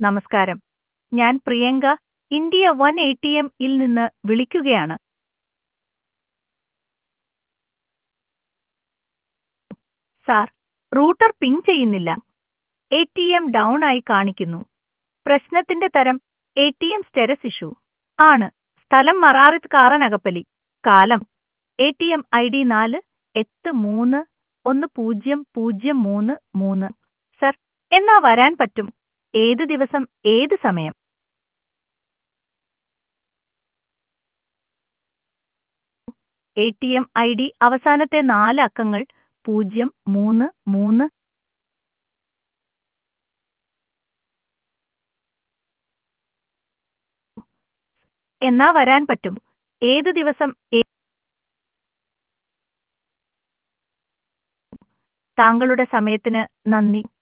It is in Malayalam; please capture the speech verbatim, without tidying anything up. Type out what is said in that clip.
നമസ്കാരം. ഞാൻ Priyanka, India one A T M ഇൽ നിന്ന് വിളിക്കുകയാണ്. സാർ, റൂട്ടർ പിങ് ചെയ്യുന്നില്ല. എ ടി എം ഡൗൺ ആയി കാണിക്കുന്നു. പ്രശ്നത്തിന്റെ തരം A T M status issue ആണ്. സ്ഥലം മറാറിത് കാറനകപ്പലി. കാലം A T M I D നാല് എട്ട് മൂന്ന് ഒന്ന് പൂജ്യം പൂജ്യം മൂന്ന് മൂന്ന്. സർ, എന്നാ വരാൻ പറ്റും? ഏത് ദിവസം ഏത് സമയം? A T M I D അവസാനത്തെ നാല് അക്കങ്ങൾ പൂജ്യം മൂന്ന് മൂന്ന്. എന്നാ വരാൻ പറ്റും? ഏത് ദിവസം ഏ- താങ്കളുടെ സമയത്തിന് നന്ദി.